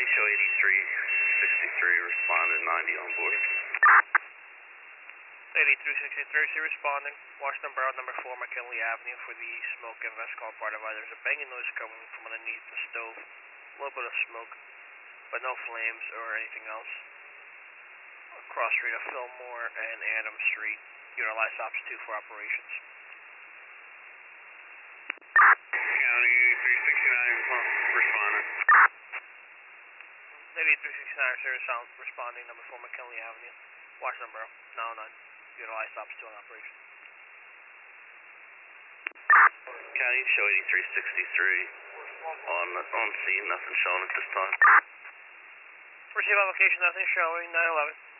County, show 8363, responded 90 on board. 8363, responding. Washington Borough, number 4, McKinley Avenue for the smoke and vest call part of it. There's a banging noise coming from underneath the stove. A little bit of smoke, but no flames or anything else. Cross street of Fillmore and Adams Street. Utilize ops 2 for operations. County 8369, responding. 8369, service sound responding, number 4, McKinley Avenue, Washington Borough, 909. Utilize ops 2 on operations. County, show 8363, on scene, nothing showing at this time. Receive application, nothing showing, 911.